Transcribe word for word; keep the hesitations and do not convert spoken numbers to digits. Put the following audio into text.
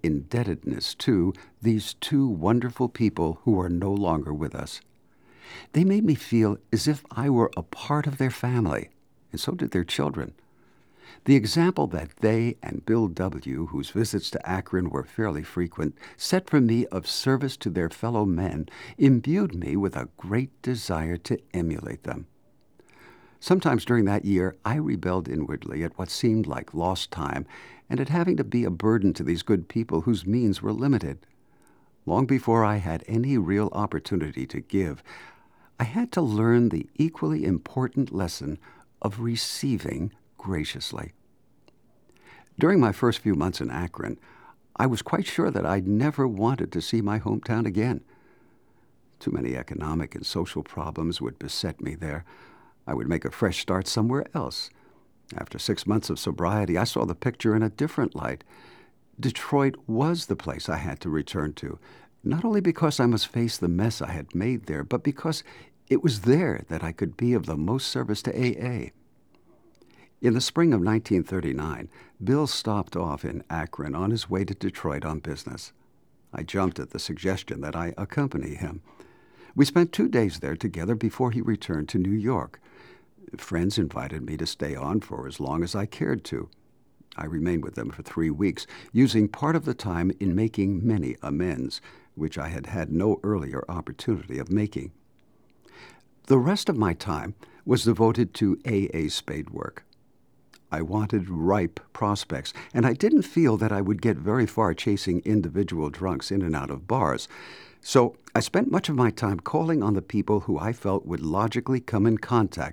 indebtedness to these two wonderful people who are no longer with us. They made me feel as if I were a part of their family, and so did their children. The example that they and Bill W., whose visits to Akron were fairly frequent, set for me of service to their fellow men, imbued me with a great desire to emulate them. Sometimes during that year, I rebelled inwardly at what seemed like lost time and at having to be a burden to these good people whose means were limited. Long before I had any real opportunity to give, I had to learn the equally important lesson of receiving graciously. During my first few months in Akron, I was quite sure that I never wanted to see my hometown again. Too many economic and social problems would beset me there. I would make a fresh start somewhere else. After six months of sobriety, I saw the picture in a different light. Detroit was the place I had to return to, not only because I must face the mess I had made there, but because it was there that I could be of the most service to A A. In the spring of nineteen thirty-nine, Bill stopped off in Akron on his way to Detroit on business. I jumped at the suggestion that I accompany him. We spent two days there together before he returned to New York. Friends invited me to stay on for as long as I cared to. I remained with them for three weeks, using part of the time in making many amends, which I had had no earlier opportunity of making. The rest of my time was devoted to A A spade work. I wanted ripe prospects, and I didn't feel that I would get very far chasing individual drunks in and out of bars. So I spent much of my time calling on the people who I felt would logically come in contact